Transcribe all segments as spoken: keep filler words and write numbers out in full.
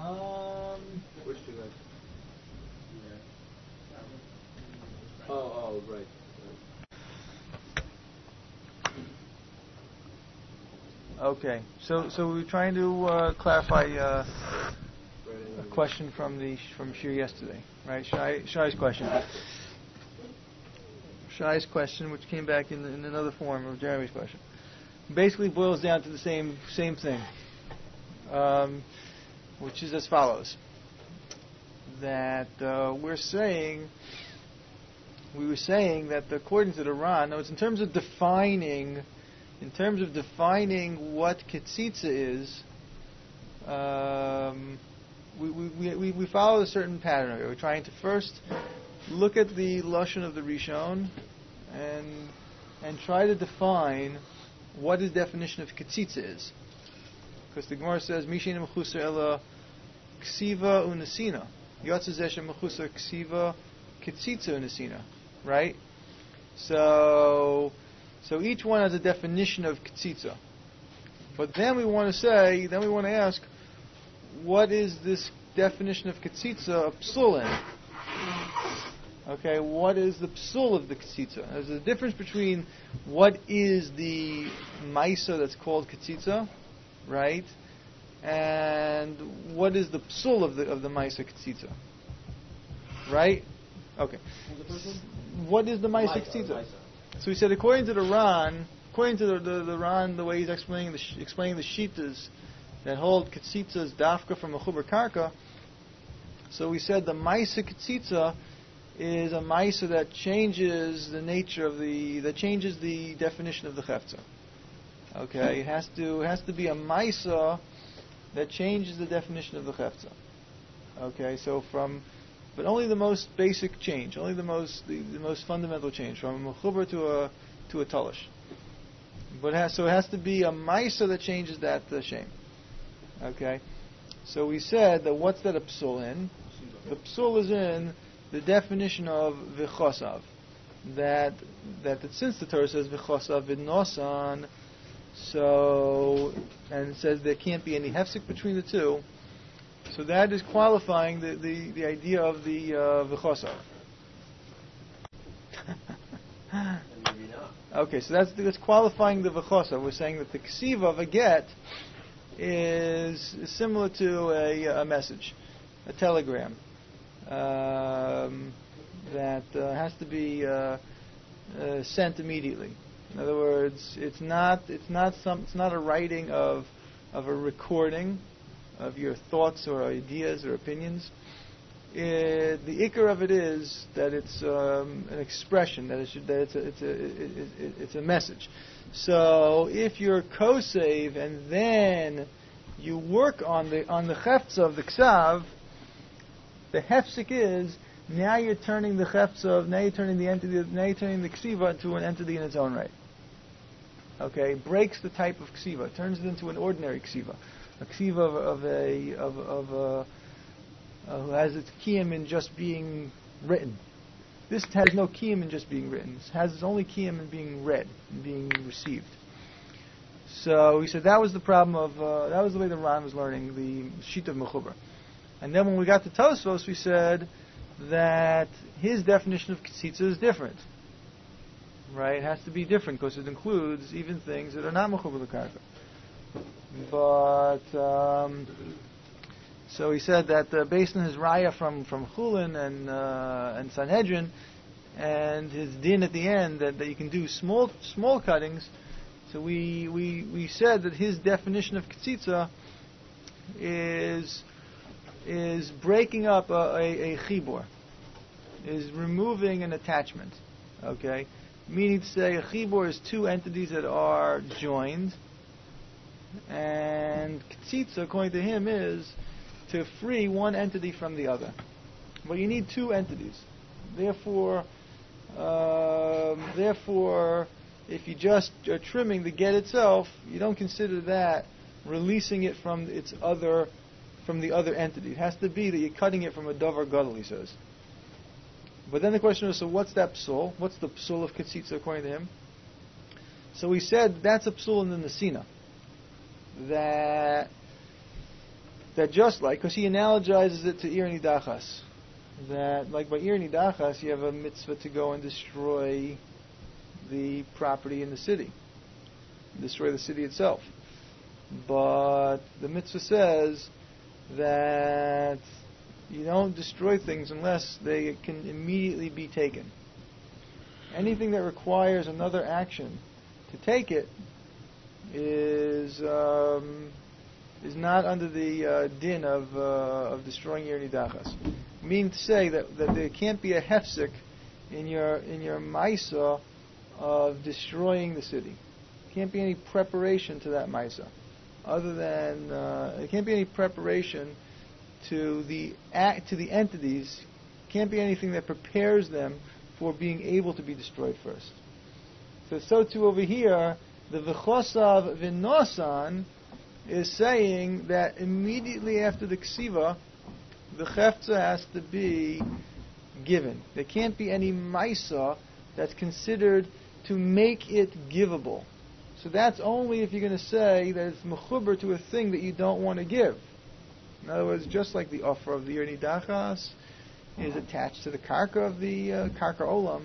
Um, Which two guys? Oh, oh, right. okay, so so we're trying to uh, clarify uh, a question from the from Shir yesterday, right? Shai, Shai's question. Shai's question, which came back in, in another form of Jeremy's question, basically boils down to the same same thing, um, which is as follows: that uh, we're saying. We were saying that according to the Ran, now it's in terms of defining, in terms of defining what Ketzitza is, um, we, we, we, we follow a certain pattern. We're trying to first look at the Lashon of the Rishon and and try to define what his definition of Ketzitza is. Because the Gemara says, Mishin Mechusa Ela Ksiva Unasina. Yotze Zesha Mechusa Ksiva Ketzitza Unasina. Right? So, so each one has a definition of Ketzitza. But then we want to say, then we want to ask, what is this definition of Ketzitza a psul in? Okay, what is the psul of the Ketzitza? There's a difference between what is the Maisa that's called Ketzitza, right? And what is the psul of the of the Maisa Ketzitza? Right? Okay. What is the Maisa Ketzitza? So we said, according to the Ran, according to the, the, the Ran, the way he's explaining the explaining the shitas that hold Ketzitza's dafka from a chuber karka. So we said the Maisa Ketzitza is a Maisa that changes the nature of the that changes the definition of the Chefza. Okay, it has to it has to be a Maisa that changes the definition of the Chefza. Okay, so from But only the most basic change, only the most the, the most fundamental change, from a mechuber to a to a talish. But it has, so it has to be a ma'isa that changes that uh, shame. Okay, so we said that what's that a psul in? The psul is in the definition of v'chosav. That that it, since the Torah says v'chosav v'nosan, so and it says there can't be any hefsek between the two. So that is qualifying the, the, the idea of the uh, v'chosav. Okay, so that's that's qualifying the v'chosav. We're saying that the ksiva of a get is, is similar to a, a message, a telegram, um, that uh, has to be uh, uh, sent immediately. In other words, it's not it's not some it's not a writing of of a recording of your thoughts or ideas or opinions. It, the ikar of it is that it's um, an expression, that, it should, that it's a, it's a it, it, it's a message. So if you're kosev and then you work on the on the hefza of the ksav, the hefsik is now you're turning the hefza of now you're turning the entity now you're turning the ksiva into an entity in its own right. Okay, breaks the type of ksiva, turns it into an ordinary ksiva. A ksiva of, of a of, of a, uh, who has its kiyum in just being written. This has no kiyum in just being written. It has its only kiyum in being read and being received. So he said that was the problem of uh, that was the way the Ran was learning the sheet of mechuber. And then when we got to Tosfos, we said that his definition of ketzitza is different. Right? It has to be different because it includes even things that are not mechuber l'karka. But um, so he said that uh, based on his raya from from Chulin and uh, and Sanhedrin, and his din at the end that, that you can do small small cuttings. So we we, we said that his definition of ketzitza is is breaking up a, a, a chibur, is removing an attachment. Okay, meaning to say a chibur is two entities that are joined. And ketzitza, according to him, is to free one entity from the other. But you need two entities. Therefore, um, therefore, if you just are trimming the get itself, you don't consider that releasing it from its other, from the other entity. It has to be that you're cutting it from a davar gadol, he says. But then the question is, so what's that psul? What's the psul of ketzitza according to him? So we said that's a psul in the nesina. That that just like, because he analogizes it to Ir Nidachas, that like by Ir Nidachas you have a mitzvah to go and destroy the property in the city, destroy the city itself. But the mitzvah says that you don't destroy things unless they can immediately be taken. Anything that requires another action to take it is um, is not under the uh, din of uh, of destroying your nidachas. Meaning to say that, that there can't be a hefsek in your in your maisa of destroying the city. Can't be any preparation to that maisa, other than uh, there can't be any preparation to the act, to the entities. Can't be anything that prepares them for being able to be destroyed first. So, so too over here, the v'chosav v'nosan is saying that immediately after the ksiva, the chefza has to be given. There can't be any maisa that's considered to make it givable. So that's only if you're going to say that it's mechuber to a thing that you don't want to give. In other words, just like the offer of the Ir Nidachas is attached to the karka of the uh, karka olam,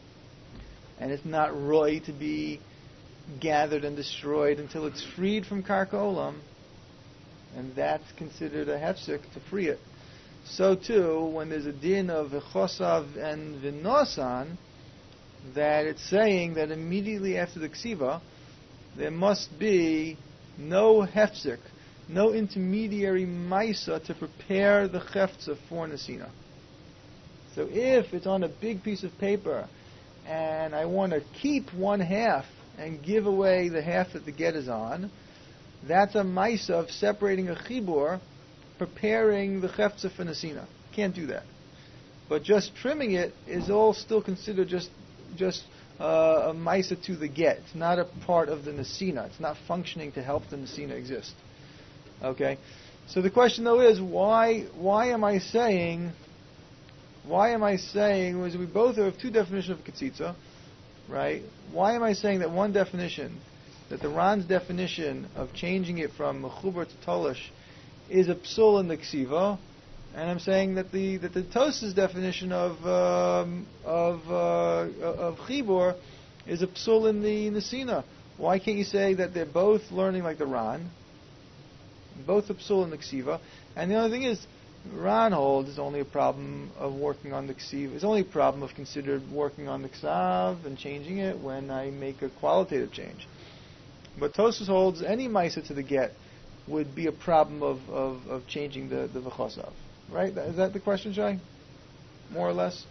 and it's not roy to be gathered and destroyed until it's freed from karka olam, and that's considered a hefsek to free it. So too, when there's a din of v'chosav and v'nosan, that it's saying that immediately after the ksiva, there must be no hefsek, no intermediary maisa to prepare the cheftza for nesina. So if it's on a big piece of paper and I want to keep one half and give away the half that the get is on, that's a maisa of separating a chibur, preparing the cheftza for nesina. Can't do that. But just trimming it is all still considered just just uh, a maisa to the get. It's not a part of the nesina. It's not functioning to help the nesina exist. Okay? So the question though is, why why am I saying why am I saying was we both have two definitions of ketzitza, right? Why am I saying that one definition, that the Ran's definition of changing it from mechuber to tolish is a psul in the ksiva, and I'm saying that the that the Tos's definition of um, of uh, of chibur is a psul in the nesina? Why can't you say that they're both learning like the Ran, both a psul in the ksiva? And the other thing is, Ran holds is only a problem of working on the ksiva. It's only a problem of considered working on the ksav and changing it when I make a qualitative change. But Tosfos holds any maisa to the get would be a problem of, of, of changing the the v'chosav. Right? Is that the question, Shai? More or less?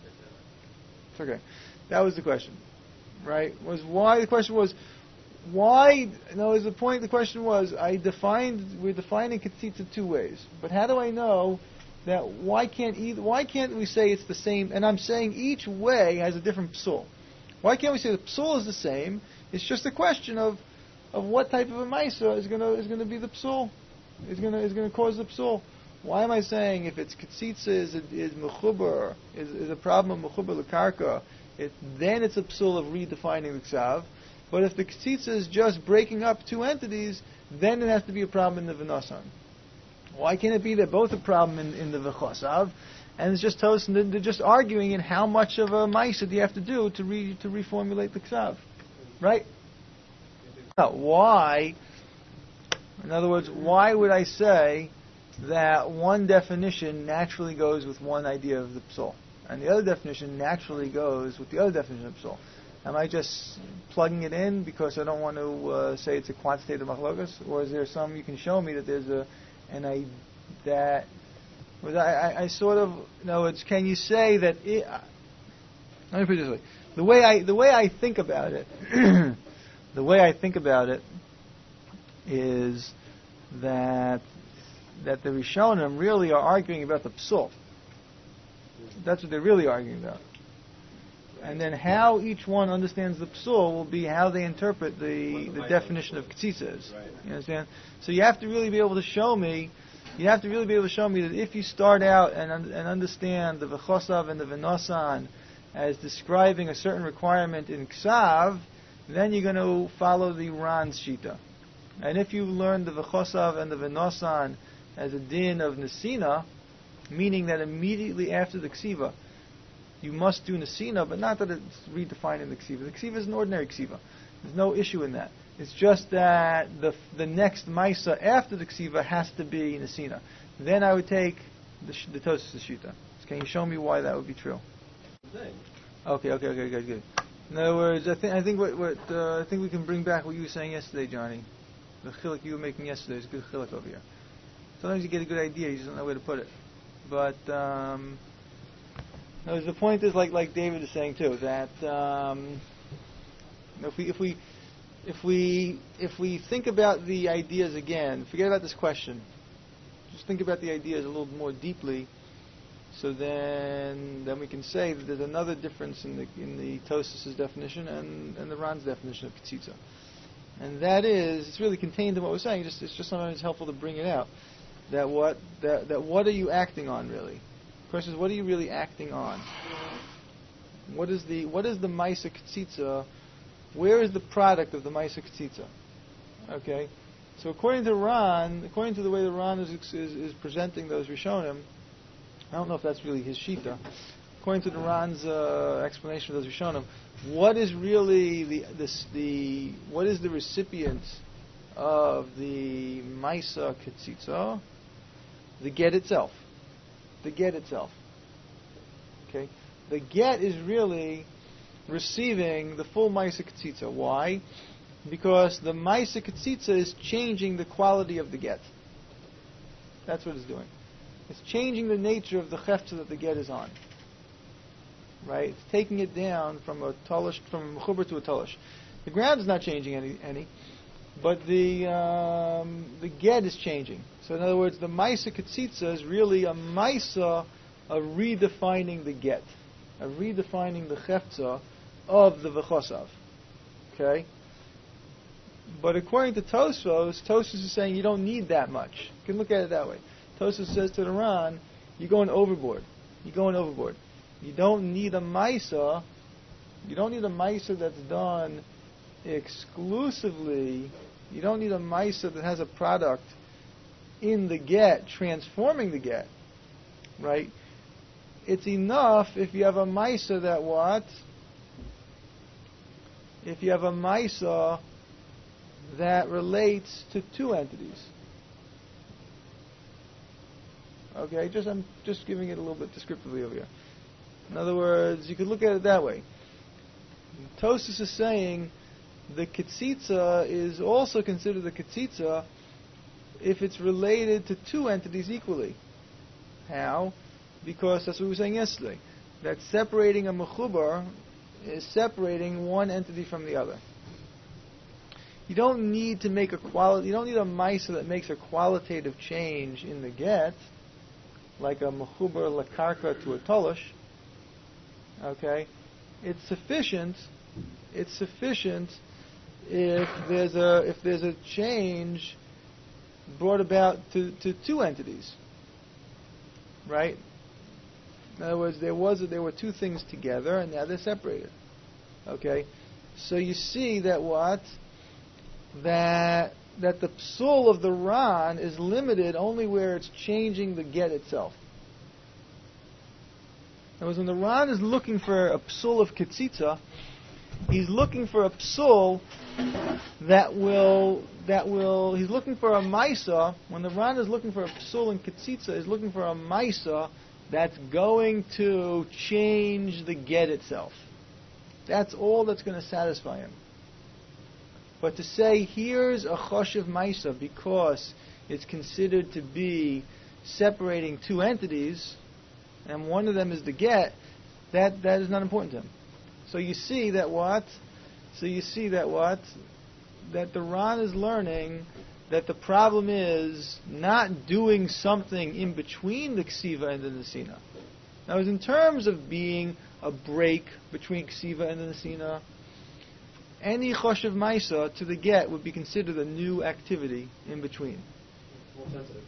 It's okay. That was the question. Right? Was why the question was why no is the point the question was I defined we're defining ketzitza two ways. But how do I know that why can't either why can't we say it's the same, and I'm saying each way has a different psul. Why can't we say the psul is the same? It's just a question of of what type of a maisa is gonna is gonna be the psul. Is gonna is gonna cause the psul. Why am I saying if it's ketzitza is is mechuber is, is a problem of mechuber lekarka, it then it's a psul of redefining the ksav. But if the ketzitza is just breaking up two entities, then it has to be a problem in the v'nasan. Why can't it be that both a problem in, in the v'chosav, and it's just toast, and they're just arguing in how much of a maisa do you have to do to re, to reformulate the ksav, right? Now, why? In other words, why would I say that one definition naturally goes with one idea of the psul, and the other definition naturally goes with the other definition of psul? Am I just plugging it in because I don't want to uh, say it's a quantitative machlokas, or is there some you can show me that there's a and I that was I, I, I sort of no it's can you say that it, uh, let me put it this way, the way I the way I think about it the way I think about it is that that the Rishonim really are arguing about the psul. That's what they're really arguing about. And then how each one understands the psul will be how they interpret the, the definition of ketzitza is. Right. You understand? So you have to really be able to show me, you have to really be able to show me that if you start out and and understand the v'chosav and the v'nosan as describing a certain requirement in ksav, then you're going to follow the Ran's shita. And if you learn the v'chosav and the v'nosan as a din of Nesina, meaning that immediately after the Ksiva, you must do Nesina, but not that it's redefined in the Ksiva. The Ksiva is an ordinary Ksiva. There's no issue in that. It's just that the the next Maisa after the Ksiva has to be Nesina. Then I would take the, the Tosfos Shita. Can you show me why that would be true? Okay, okay, okay, good, good. In other words, I think I think what, what uh, I think we can bring back what you were saying yesterday, Johnny. The chiluk you were making yesterday is a good chiluk over here. Sometimes you get a good idea, you just don't know where to put it. But um, in other words, the point is, like like David is saying too, that um, if we if we if we if we think about the ideas again, forget about this question. Just think about the ideas a little more deeply. So then, then we can say that there's another difference in the in the Tosfos' definition and, and the Ran's definition of Ketzitza, and that is it's really contained in what we're saying. Just it's just sometimes helpful to bring it out. That what that that what are you acting on really? The question is, what are you really acting on? What is the what is the Maisa Ketzitza? Where is the product of the Maisa Ketzitza? Okay, so according to Ran, according to the way the Ran is is, is presenting those Rishonim. I don't know if that's really his shita. According to the Ran's uh, explanation of those Rishonim, what is really the this, the what is the recipient of the Maisa Ketzitza? The get itself. The get itself. Okay, the get is really receiving the full Maisa Ketzitza. Why? Because the Maisa Ketzitza is changing the quality of the get. That's what it's doing. It's changing the nature of the chefta that the get is on. Right? It's taking it down from a talish, from a mechuber to a talish. The ground is not changing any, any but the um, the get is changing. So in other words, the Maisa Ketzitza is really a Maisa of redefining the get, of redefining the chefta of the v'chosav. Okay? But according to Tosfos, Tosfos is saying you don't need that much. You can look at it that way. Tosfos says to the Ran, you're going overboard. You're going overboard. You don't need a Maisa. You don't need a Maisa that's done exclusively. You don't need a Maisa that has a product in the get, transforming the get. Right? It's enough if you have a Maisa that what? If you have a Maisa that relates to two entities. Okay, just I'm just giving it a little bit descriptively over here. In other words, you could look at it that way. Tosfos is saying the Ketzitza is also considered a Ketzitza if it's related to two entities equally. How? Because that's what we were saying yesterday. That separating a mechubar is separating one entity from the other. You don't need to make a quality. You don't need a Maisa that makes a qualitative change in the get, like a mechubar lakarka to a tolish. Okay, it's sufficient. It's sufficient if there's a if there's a change brought about to, to two entities. Right. In other words, there was a, there were two things together, and now they're separated. Okay, so you see that what that that the psul of the Ran is limited only where it's changing the get itself. In other words, when the Ran is looking for a psul of Ketzitza, he's looking for a psul that will that will he's looking for a Maisa. When the Ran is looking for a psul in Ketzitza, he's looking for a Maisa that's going to change the get itself. That's all that's going to satisfy him. But to say, here's a choshev Maisa because it's considered to be separating two entities, and one of them is the get, that, that is not important to him. So you see that what? So you see that what? That the Ran is learning that the problem is not doing something in between the Ksiva and the Nesina. Now, in terms of being a break between Ksiva and the Nesina, any choshev Maisa to the get would be considered a new activity in between. More sensitive.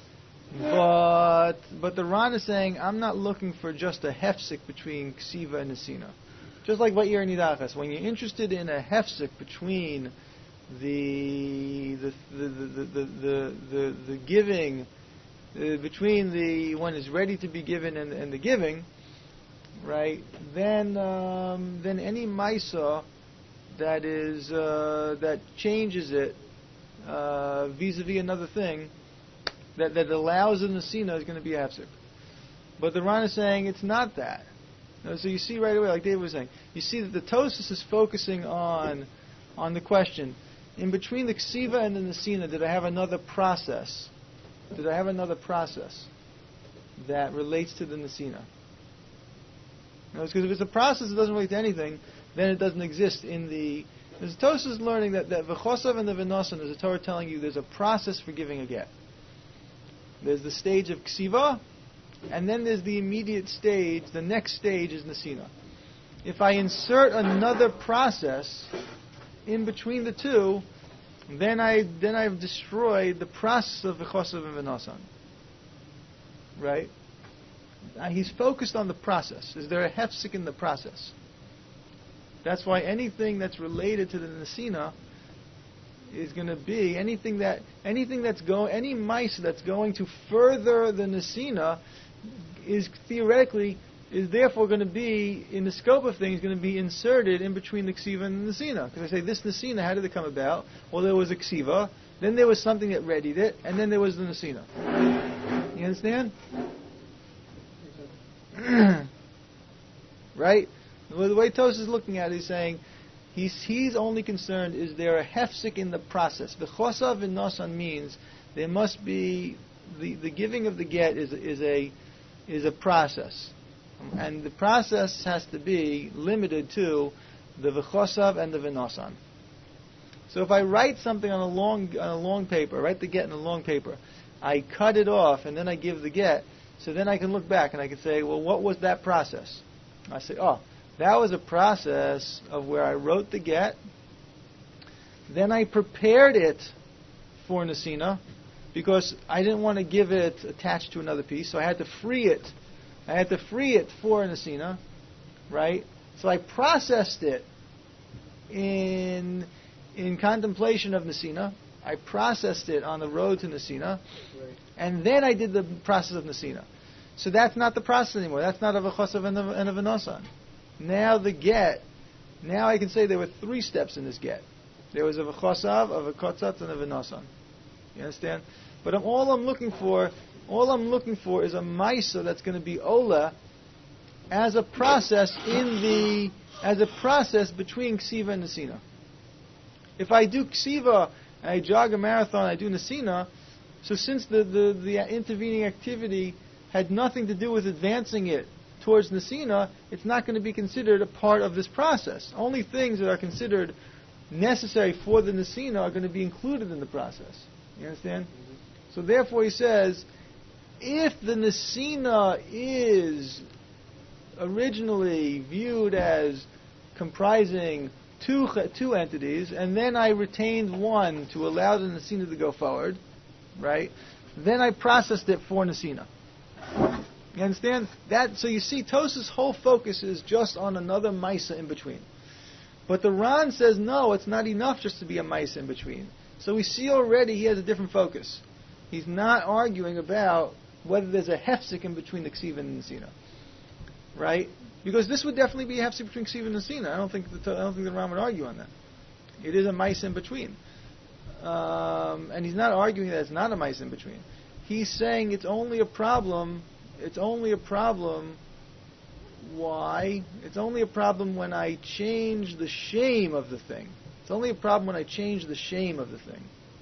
But but the Ran is saying, I'm not looking for just a hefsek between Ksiva and Nesina. Just like Va'ir Nidachas, when you're interested in a hefsek between the the the the the, the, the, the, the giving uh, between the one is ready to be given and, and the giving, right? Then um, then any Maisa that is uh, that changes it uh, vis-a-vis another thing that that allows the Nesina is going to be a Hefsek. But the Ran is saying it's not that. You know, so you see right away, like David was saying, you see that the Tosfos is focusing on on the question, in between the Ksiva and the Nesina, did I have another process? Did I have another process that relates to the Nesina? Because if it's a process that doesn't relate to anything, then it doesn't exist in the... There's Tosfos learning that the V'chosav and the V'nosan is a Torah telling you there's a process for giving a get. There's the stage of Ksiva, and then there's the immediate stage, the next stage is Nesina. If I insert another process in between the two, then I then I've destroyed the process of V'chosav and V'nosan. Right? Now, he's focused on the process. Is there a hefsek in the process? That's why anything that's related to the Nesina is going to be anything that anything that's going any mice that's going to further the Nesina is theoretically is therefore going to be in the scope of things going to be inserted in between the Ksiva and the Nesina. Because I say this Nesina, how did it come about? Well, there was a Ksiva, then there was something that readied it, and then there was the Nesina. You understand? Right? The way Tos is looking at it, he's saying he's he's only concerned is there a hefsek in the process. The chosav in nosan means there must be the, the giving of the get is is a is a process, and the process has to be limited to the v'chosav and the v'nosan. So if I write something on a long on a long paper, write the get in a long paper, I cut it off and then I give the get. So then I can look back and I can say, well, what was that process? I say, oh, that was a process of where I wrote the get, then I prepared it for Nesina, because I didn't want to give it attached to another piece, so I had to free it. I had to free it for Nesina, right? So I processed it in in contemplation of Nesina. I processed it on the road to Nesina, right. And then I did the process of Nesina. So that's not the process anymore. That's not a v'chosav and a, and a v'nosan. Now the get, now I can say there were three steps in this get. There was a v'chosav, a v'kotzatz, and a v'nosan. You understand? But I'm, all I'm looking for, all I'm looking for is a maisa that's going to be ola as a process in the, as a process between ksiva and nesina. If I do ksiva, I jog a marathon, I do nesina, so since the, the, the intervening activity had nothing to do with advancing it towards Nesina, it's not going to be considered a part of this process. Only things that are considered necessary for the Nesina are going to be included in the process. You understand? Mm-hmm. So therefore he says, if the Nesina is originally viewed as comprising two two entities, and then I retained one to allow the Nesina to go forward, right? Then I processed it for Nesina. You understand? That, so you see, Tos's whole focus is just on another Maisa in between. But the Ran says, no, it's not enough just to be a Maisa in between. So we see already he has a different focus. He's not arguing about whether there's a hefsek in between the Ksiva and the Nesina. Right? Because this would definitely be a hefsek between Ksiva and Nesina. I don't think the, I don't think the Ran would argue on that. It is a Maisa in between. Um, and he's not arguing that it's not a Maisa in between. He's saying it's only a problem. It's only a problem. Why? It's only a problem when I change the shame of the thing. It's only a problem when I change the shame of the thing.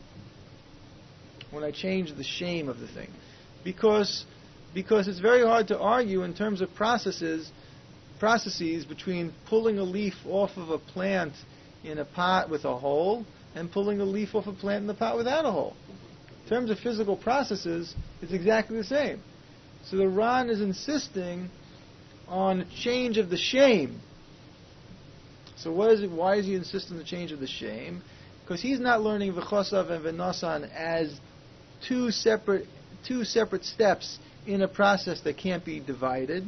When I change the shame of the thing, because because it's very hard to argue in terms of processes processes between pulling a leaf off of a plant in a pot with a hole and pulling a leaf off a plant in the pot without a hole. In terms of physical processes, it's exactly the same. So the Ran is insisting on a change of the shame. So what is it, why is he insisting on the change of the shame? Because he's not learning v'chosav and v'nosan as two separate two separate steps in a process that can't be divided.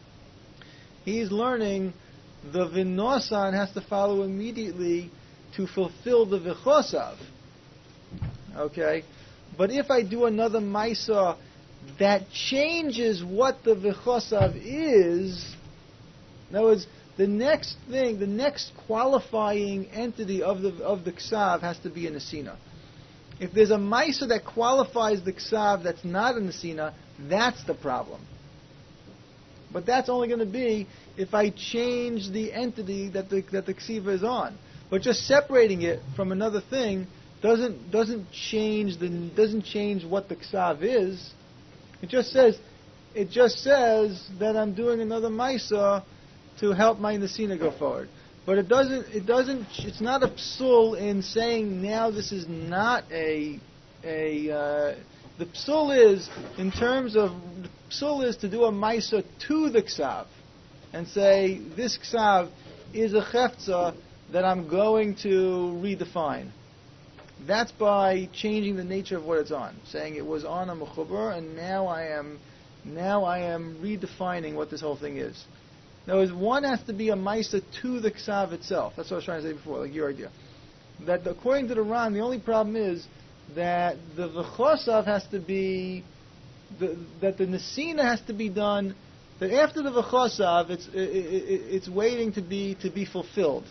He's learning the v'nosan has to follow immediately to fulfill the v'chosav. Okay? But if I do another maisa that changes what the v'chosav is. In other words, the next thing, the next qualifying entity of the of the ksav has to be a nesina. If there's a maisa that qualifies the ksav that's not a nesina, that's the problem. But that's only going to be if I change the entity that the that the ksiva is on. But just separating it from another thing doesn't doesn't change the doesn't change what the ksav is. It just says it just says that I'm doing another maisa to help my nesina go forward. But it doesn't it doesn't it's not a psul in saying now this is not a a uh, the psul is in terms of the psul is to do a maisa to the ksav and say this ksav is a chefza that I'm going to redefine. That's by changing the nature of what it's on, saying it was on a mechubar, and now I am, now I am redefining what this whole thing is. In other words, one has to be a maisa to the ksav itself. That's what I was trying to say before, like your idea. That according to the Ran, the only problem is that the v'chosav has to be, the, that the nesina has to be done. That after the v'chosav, it's it, it, it's waiting to be to be fulfilled,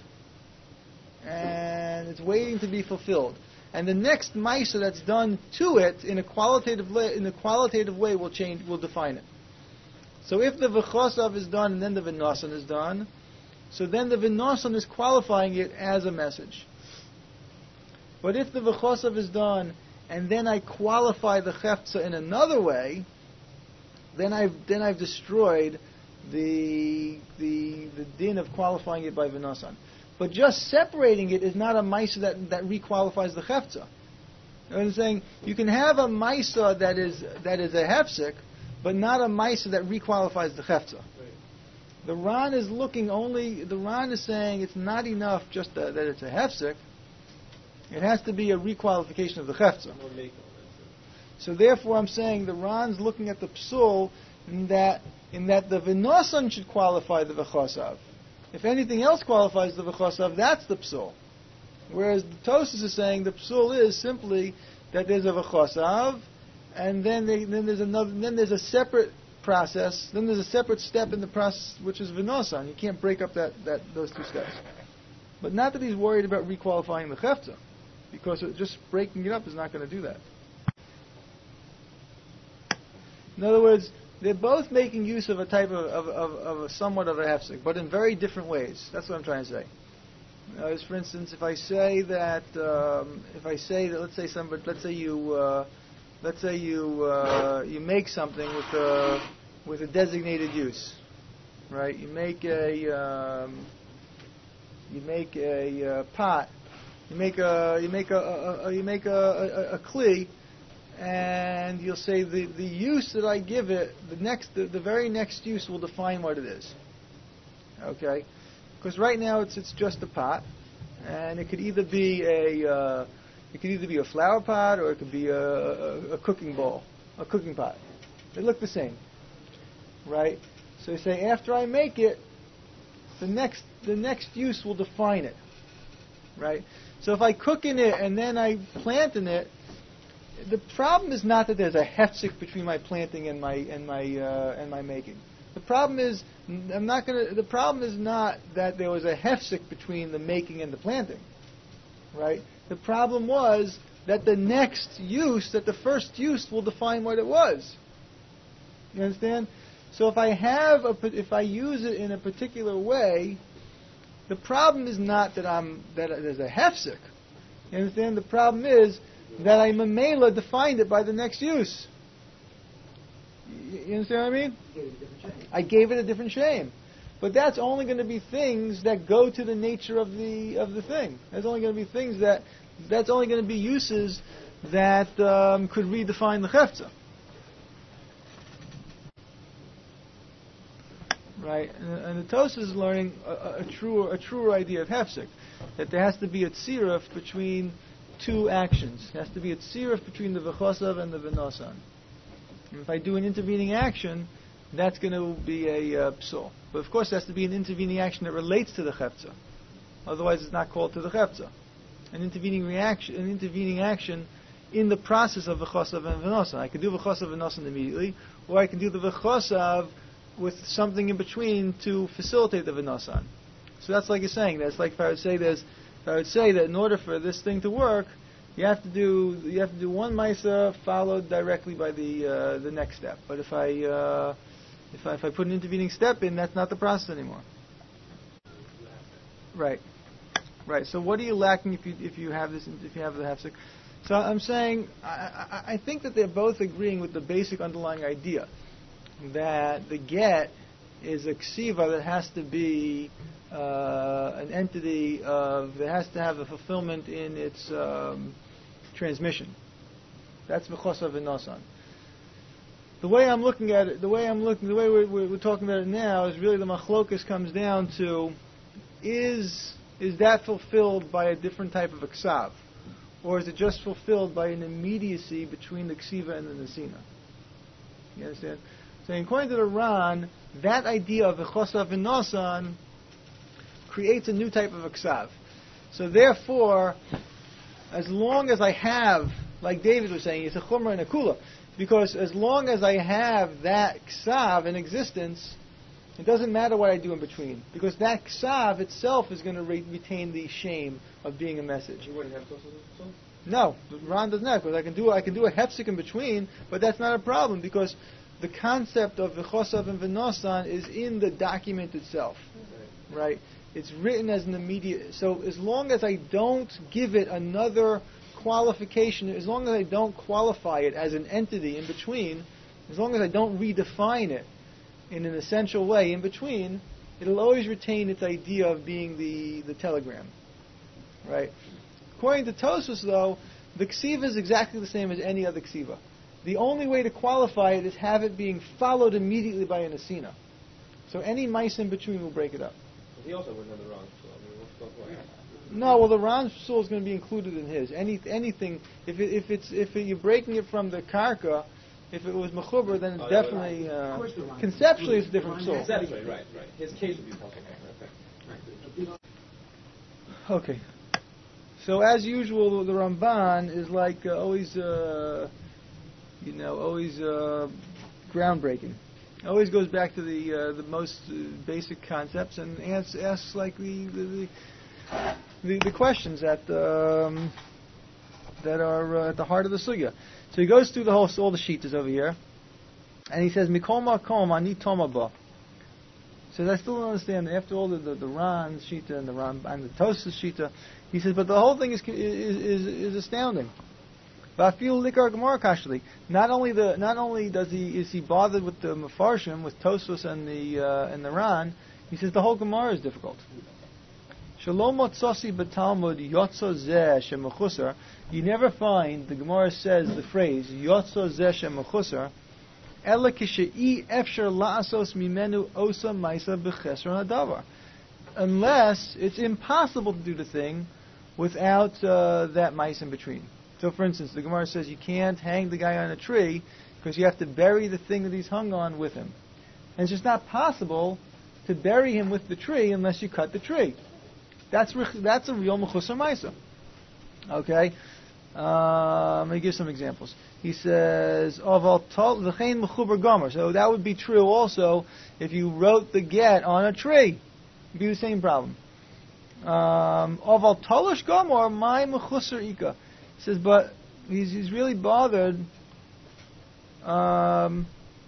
and it's waiting to be fulfilled. And the next maisa that's done to it in a qualitative way, in a qualitative way will change, will define it. So if the v'chosav is done and then the v'nasan is done, so then the v'nasan is qualifying it as a message. But if the v'chosav is done and then I qualify the chefza in another way, then I've then I've destroyed the the the din of qualifying it by v'nasan. But just separating it is not a maisa that, that requalifies the chefza. You know what I'm saying? You can have a maisa that is that is a hefsek, but not a maisa that requalifies the chefza. Right. The Ran is looking only. The Ran is saying it's not enough just that, that it's a hefsek. It has to be a requalification of the chefza. So therefore, I'm saying the Ran's looking at the psul in that in that the v'nasan should qualify the v'chosav. If anything else qualifies the v'chosav, that's the psul. Whereas the Tosas is saying the psul is simply that there's a v'chosav, and then they, then there's another, then there's a separate process, then there's a separate step in the process which is v'nasan. You can't break up that, that those two steps. But not that he's worried about requalifying the chefza, because it, just breaking it up is not going to do that. In other words, they're both making use of a type of, of, of, of a somewhat of a hefsek, but in very different ways. That's what I'm trying to say. Uh, as for instance, if I say that, um, if I say that, let's say somebody, let's say you, uh, let's say you, uh, you make something with a with a designated use, right? You make a, um, you make a uh, pot, you make a, you make a, a, a you make a, a, a kli. And you'll say the, the use that I give it, the next, the, the very next use will define what it is. Okay, because right now it's it's just a pot, and it could either be a uh, it could either be a flower pot or it could be a, a, a cooking bowl, a cooking pot. They look the same, right? So you say after I make it, the next the next use will define it, right? So if I cook in it and then I plant in it. The problem is not that there's a hefsek between my planting and my and my uh, and my making. The problem is I'm not going to. The problem is not that there was a hefsek between the making and the planting, right? The problem was that the next use, that the first use, will define what it was. You understand? So if I have a, if I use it in a particular way, the problem is not that I'm that there's a hefsek. You understand? The problem is that I mamela defined it by the next use. You understand what I mean? I gave it a different shame. But that's only going to be things that go to the nature of the of the thing. That's only going to be things that that's only going to be uses that um, could redefine the chefza. Right? And, and the Tosas is learning a, a, a truer a truer idea of hefsek, that there has to be a tziruf between two actions. It has to be a tziruf between the v'chosav and the v'nasan. And if I do an intervening action, that's going to be a uh, psul. But of course, it has to be an intervening action that relates to the chefza. Otherwise, it's not called to the chefza. An intervening reaction, an intervening action, in the process of v'chosav and v'nosan. I can do v'chosav and v'nosan immediately, or I can do the v'chosav with something in between to facilitate the v'nosan. So that's like you're saying. That's like if I would say there's, if I would say that in order for this thing to work, you have to do you have to do one Maisa followed directly by the uh, the next step. But if I uh, if I if I put an intervening step in, that's not the process anymore. Right, right. So what are you lacking if you if you have this if you have the hafsek? So I'm saying I, I, I think that they're both agreeing with the basic underlying idea that the get is a ksiva that has to be uh, an entity of that has to have a fulfillment in its um, transmission. That's v'chosav v'nosan. The way I'm looking at it, the way I'm looking, the way we're, we're, we're talking about it now is really the machlokas comes down to is is that fulfilled by a different type of a ksav, or is it just fulfilled by an immediacy between the ksiva and the nesina? You understand? So according to the Ran, that idea of v'chosav v'nosan creates a new type of a ksav. So therefore, as long as I have, like David was saying, it's a chumrah and a kula, because as long as I have that ksav in existence, it doesn't matter what I do in between, because that ksav itself is going to re- retain the shame of being a message. You wouldn't have to so? No, Ran does not, because I can do I can do a hefsek in between, but that's not a problem because the concept of v'chosav and v'nosan is in the document itself, right. right? It's written as an immediate. So as long as I don't give it another qualification, as long as I don't qualify it as an entity in between, as long as I don't redefine it in an essential way in between, it'll always retain its idea of being the, the telegram, right? According to Tosfos, though, the ksiva is exactly the same as any other ksiva. The only way to qualify it is have it being followed immediately by a nesina. So any mice in between will break it up. But he also wouldn't have the wrong so I mean, what's the point? No, well, the Ran soul is going to be included in his. Any anything, if it, if it's if it, you're breaking it from the karka, if it was mechuber, then it's Oh, definitely right. uh, conceptually it's a different soul. Conceptually, right, right. His case would be possible. Okay. Okay. So as usual, the Ramban is like uh, always, uh, you know, always uh, groundbreaking. Always goes back to the uh, the most uh, basic concepts and asks, asks like the the, the the questions that um, that are uh, at the heart of the sugya. So he goes through the whole all the shitas over here, and he says Mikol Makom Ani Toma Ba. Says I still don't understand. After all the the, the Ran shita and the Ran and the Tosfos shita, he says, but the whole thing is is is, is astounding. Not only the not only does he is he bothered with the Mefarshim, with Tosfos and the uh, and the Ran, he says the whole Gemara is difficult. Shalom motzasi b'Talmud yotzo zeh shemechusar. You never find the Gemara says the phrase yotzo zeh shemechusar ela kishei efshar la'asos mimenu osa ma'isa b'chesron hadavar, unless it's impossible to do the thing without uh, that mice in between. So, for instance, the Gemara says you can't hang the guy on a tree because you have to bury the thing that he's hung on with him. And it's just not possible to bury him with the tree unless you cut the tree. That's that's a real mechusar ma'isa. Okay? Uh, let me give some examples. He says, "Oval tol v'chein mechuber gomer." So that would be true also if you wrote the get on a tree. It'd be the same problem. Oval tolish gomer, my mechusar ika. He says, but he's, he's really bothered. Um,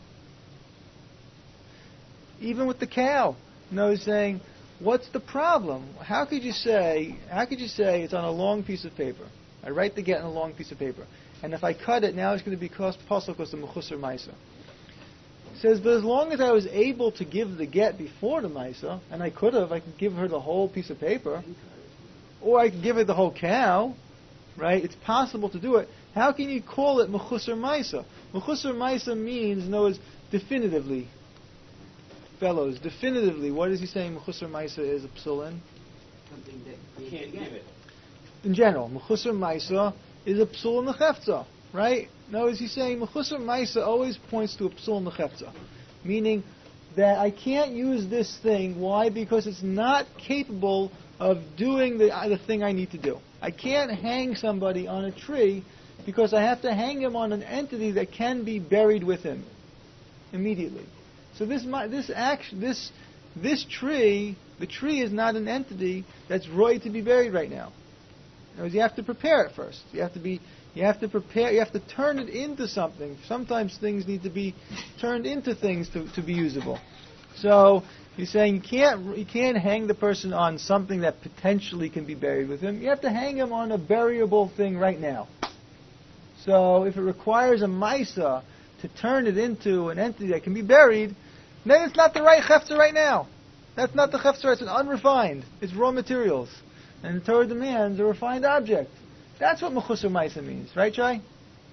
even with the cow. No, he's saying, what's the problem? How could you say? How could you say it's on a long piece of paper? I write the get on a long piece of paper, and if I cut it, now it's going to be cost possible because the mechusar ma'isa. He says, but as long as I was able to give the get before the ma'isa, and I could have, I could give her the whole piece of paper, or I could give her the whole cow. Right? It's possible to do it. How can you call it mechusar ma'isa? Mechusar ma'isa means, no, it's definitively. Fellows, definitively, what is he saying mechusar ma'isa is a psulin? Something that you can't give it. In general, mechusar ma'isa is a psul nechefza, right? No, is he saying mechusar ma'isa always points to a psul nechefza, meaning that I can't use this thing. Why? Because it's not capable of doing the, the thing I need to do. I can't hang somebody on a tree because I have to hang him on an entity that can be buried with him immediately. So this this action, this this tree, the tree is not an entity that's ready to be buried right now. In other words, you have to prepare it first. You have to be, you have to prepare. You have to turn it into something. Sometimes things need to be turned into things to, to be usable. So he's saying you can't you can't hang the person on something that potentially can be buried with him. You have to hang him on a buriable thing right now. So if it requires a Maisa to turn it into an entity that can be buried, then it's not the right Chefzer right now. That's not the Chefzer, it's an unrefined. It's raw materials. And the Torah demands a refined object. That's what Mechusar Maisa means. Right, Shai?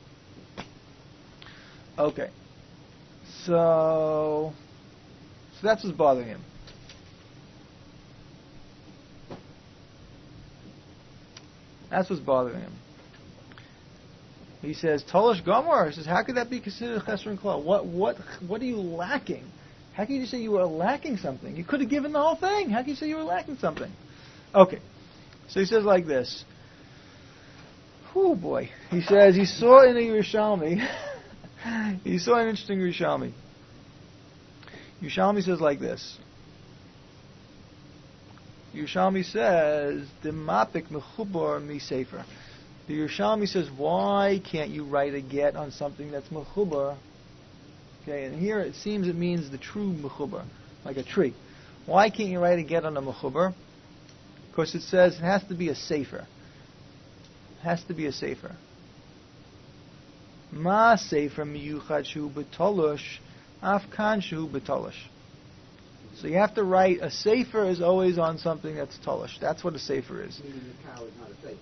Okay. So, so that's what's bothering him. That's what's bothering him. He says, Tolosh Gomor. He says, how could that be considered Chesron and Klal? What, what, what are you lacking? How can you say you were lacking something? You could have given the whole thing. How can you say you were lacking something? Okay. So he says like this. Oh boy. He says, he saw in a Yerushalmi, he saw an interesting Yerushalmi. Yerushalmi says like this. Yerushalmi says, Demapik mechubar mi sefer. The Yerushalmi says, why can't you write a get on something that's mechubar? Okay, and here it seems it means the true mechubar, like a tree. Why can't you write a get on a mechubar? Because it says it has to be a sefer. It has to be a sefer. Ma sefer miyuchad shu betolosh, afkan shu betolosh. So you have to write, a sefer is always on something that's tolosh. That's what a sefer is. Meaning the cow is not a sefer.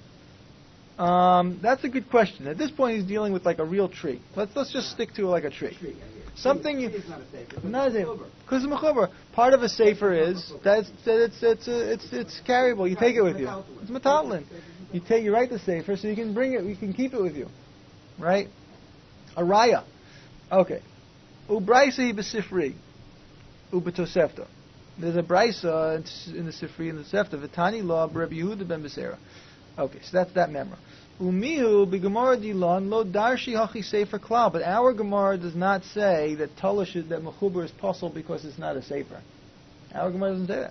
Um, that's a good question. At this point, he's dealing with like a real tree. Let's let's just stick to like a tree. Tree, Something you. It's not a sefer. Not a sefer. Because it's mechubar. Part of a sefer is that it's that it's it's uh, it's it's carryable. You take it with you. It's metaltalin. You take you write the sefer so you can bring it. You can keep it with you, right? A raya. Okay. Ubraisa b'sifri. Ubetosefta. There's a brisa in the Sifri and the Sefta. V'tani law Rabbi Yehuda ben Beseira. Okay, so that's that memra. Umihu b'gemara dilon lo darshi hachi sefer klal. But our Gemara does not say that Tolosh is, that mechubar is possible because it's not a sefer. Our Gemara doesn't say that.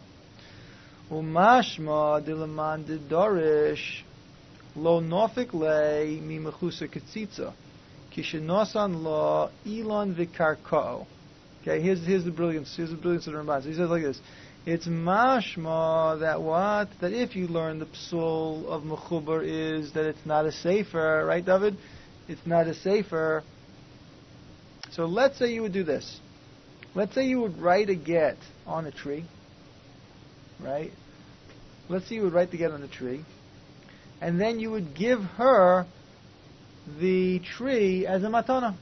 Umashma dilaman didorish lo nofik le mi mechusa ketzitza kishenosan lo ilon v'karkao. Okay, here's here's the brilliance. Here's the brilliance of the Ramban. So he says like this: it's mashma that what that if you learn the psul of mechubar is that it's not a sefer, right, David? It's not a sefer. So let's say you would do this. Let's say you would write a get on a tree, right? Let's say you would write the get on a tree, and then you would give her the tree as a matana,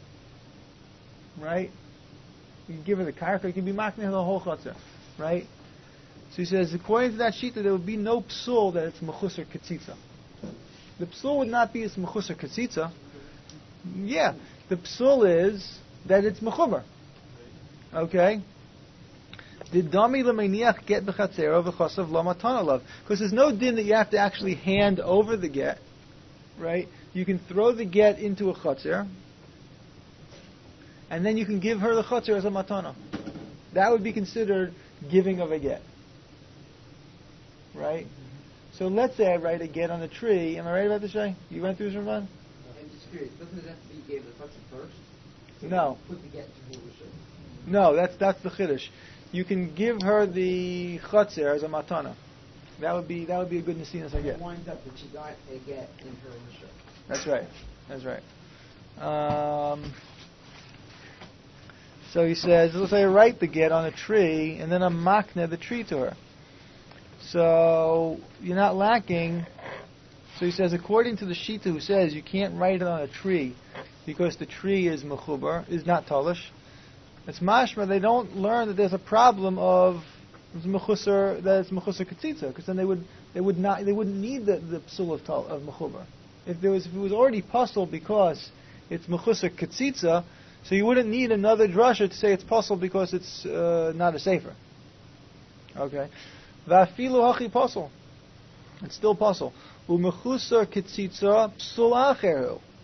right? You can give her the karka, you can be makneh the whole chutzah, right? So he says, according to that shita, there would be no psul that it's mechusar ketzitza. The psul would not be it's mechusar ketzitza. Yeah, the psul is that it's mechubar. Okay? The dami lemeniach get bechatzero v'chosav lo matana love. Because there's no din that you have to actually hand over the get, right? You can throw the get into a chatzer, and then you can give her the chutzner as a matana. That would be considered giving of a get. Right? So let's say I write a get on a tree. Am I right about this, Shay? You went through this, Ramban? I'm just curious. Doesn't it have to be you gave the chutzner first? So No. Put the get to Hurusha. No, that's that's the chiddush. You can give her the chutzner as a matana. That would be that would be a good nesinas I get. It winds up that she got a get in her Hurusha. That's right. That's right. Um... So he says, let's say I write the get on a tree, and then I'm makneh the tree to her. So you're not lacking. So he says, according to the shita who says you can't write it on a tree because the tree is mechubar, is not tolish. It's mashma. They don't learn that there's a problem of mechusar, that it's mechusar ketzitza, because then they would they would not they wouldn't need the the psul of tol, of mechubar. If there was if it was already puzzle because it's mechusar ketzitza. So you wouldn't need another drasha to say it's possible because it's uh, not a sefer. Okay. Va'afilu hachi possible. It's still possible. U'mechusar ketzitza psul acheru.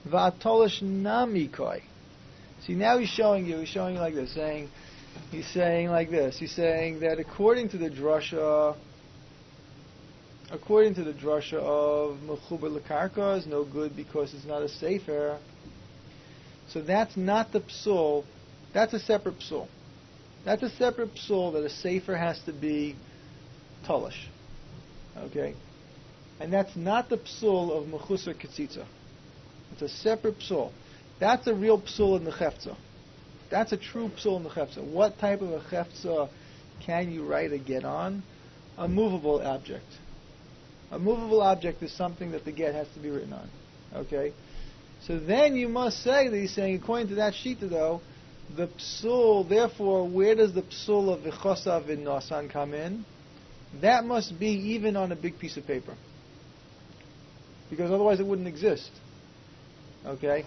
Va'atolish namikoi. See, now he's showing you, he's showing you like this, saying, he's saying like this, he's saying that according to the drasha, according to the drasha of Mechuber L'Karka is no good because it's not a sefer, so that's not the psul, that's a separate psul. That's a separate psul that a sefer has to be tolish. Okay? And that's not the psul of Mechusar Ketzitza. It's a separate psul. That's a real psul in the Chefza. That's a true psul in the Chefza. What type of a Chefza can you write a get on? A movable object. A movable object is something that the get has to be written on. Okay? So then you must say that he's saying, according to that shita though, the psul, therefore, where does the psul of V'chosav in Nasan come in? That must be even on a big piece of paper. Because otherwise it wouldn't exist. Okay?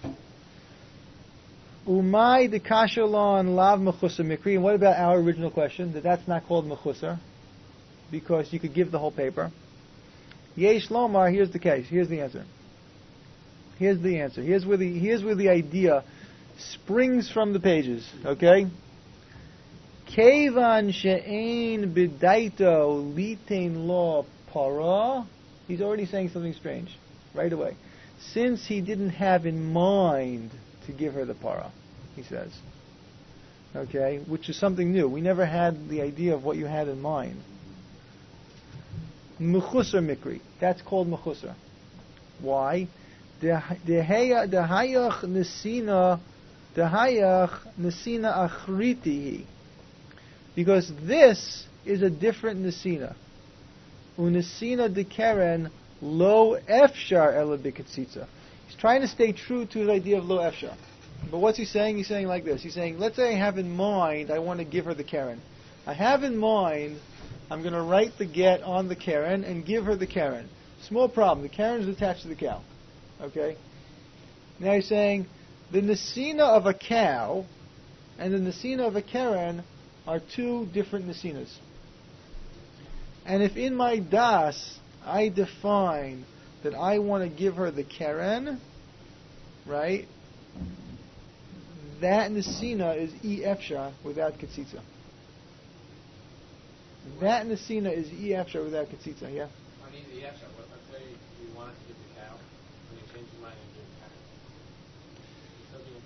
Umay de kashalon lav mechusar mikri. And what about our original question? That that's not called mechusar. Because you could give the whole paper. Yesh lomar, here's the case. Here's the answer. Here's the answer. Here's where the, here's where the idea springs from the pages. Okay? Kevan she'ein bidaito litain lo para. He's already saying something strange right away. Since he didn't have in mind to give her the para, he says. Okay? Which is something new. We never had the idea of what you had in mind. Mechusar mikri. That's called mechusar. Why? Dehayach nesina Dehayach nesina achritihi. Because this is a different nesina. Unesina de keren lo efshar ela b'ketzitza. He's trying to stay true to his idea of lo efshar. But what's he saying? He's saying like this. He's saying, let's say I have in mind, I want to give her the keren. I have in mind, I'm going to write the get on the keren and give her the keren. Small problem. The keren is attached to the cow. Okay? Now he's saying, the nesina of a cow and the nesina of a keren are two different nesinas. And if in my das I define that I want to give her the keren, right? That nesina is e efsha without ketzitza. That nesina is e efsha without ketzitza. Yeah. I need the efsha. But let's say you want to give the cow, and you change your mind and give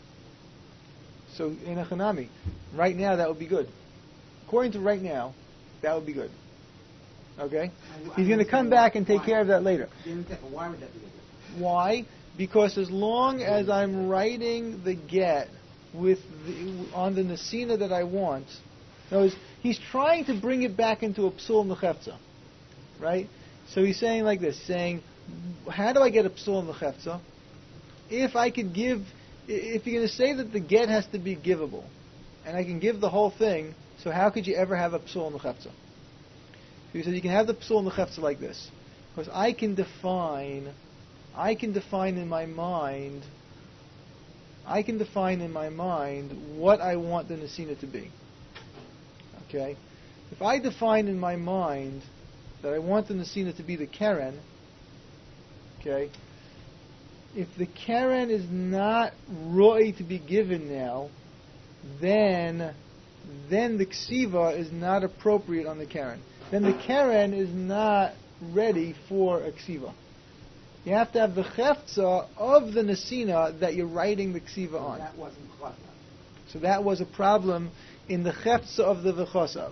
the cow. So in a chanami, right now that would be good. According to right now, that would be good. Okay? He's going to come back and take care of that later. Why would that be good? Why? Because as long as I'm writing the get with the, on the nesina that I want, in other words, he's trying to bring it back into a psul nechefza, right? So he's saying like this, saying, how do I get a psul nechefza? If I could give, if you're going to say that the get has to be givable, and I can give the whole thing, so how could you ever have a psul nechefza? He says you can have the psul nechefza like this, because I can define, I can define in my mind, I can define in my mind what I want the nesina to be. Okay, if I define in my mind that I want the nesina to be the keren, okay, if the keren is not roi to be given now, then then the ksiva is not appropriate on the keren. Then the keren is not ready for a ksiva. You have to have the chefza of the nesina that you're writing the ksiva on. That wasn't chafza. So that was a problem in the chefza of the v'chosav.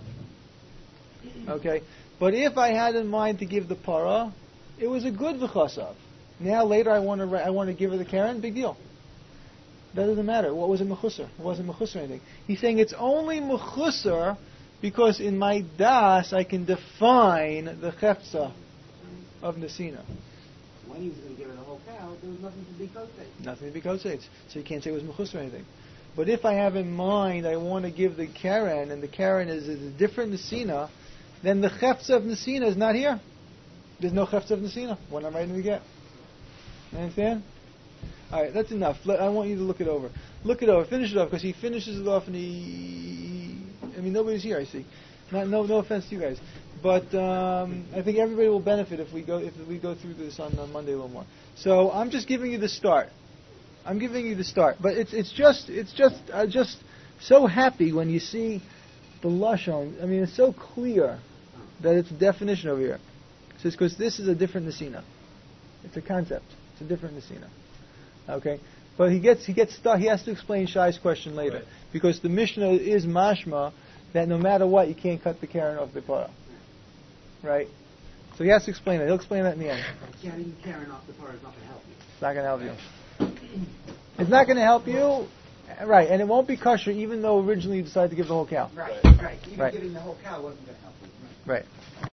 Okay? But if I had in mind to give the para, it was a good v'chosav. Now later I want to I want to give her the keren, big deal. That doesn't matter. What was it mechusar? It wasn't mechusar anything. He's saying it's only mechusar because in my das I can define the chefza of nesina. When he was going to give her the whole cow, there was nothing to be kosei. Nothing to be kosei. So you can't say it was mechusar or anything. But if I have in mind I want to give the keren, and the keren is, is a different nesina, then the chefza of nesina is not here. There's no chefza of nesina when I'm writing the get. You understand? All right, that's enough. Let, I want you to look it over. Look it over. Finish it off, because he finishes it off and he... I mean, nobody's here, I see. Not, no, no offense to you guys. but um, I think everybody will benefit if we go if we go through this on, on Monday a little more. So I'm just giving you the start. I'm giving you the start, but it's it's just it's just uh, just so happy when you see the lashon. I mean, it's so clear that it's a definition over here. It says because this is a different nesina. It's a concept. It's a different nesina. Okay, but he gets he gets stuck. He has to explain Shai's question later Right. because the Mishnah is mashma that no matter what you can't cut the Karen off the parah. Right. So he has to explain it. He'll explain that in the end. Carrying Karen off the par is not going to help you. It's not going to help you. It's not going to help you, right? And it won't be kosher, even though originally you decided to give the whole cow. Right, right. Even Right. giving the whole cow wasn't going to help you. Right. Right.